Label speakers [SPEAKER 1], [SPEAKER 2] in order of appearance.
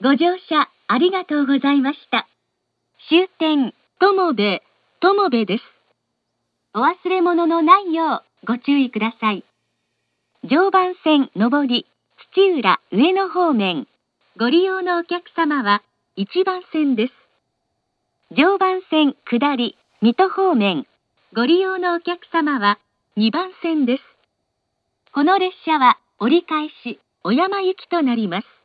[SPEAKER 1] ご乗車ありがとうございました。終点、友部です。お忘れ物のないようご注意ください。常磐線上り、土浦上野方面、ご利用のお客様は1番線です。常磐線下り、水戸方面、ご利用のお客様は2番線です。この列車は折り返し、小山行きとなります。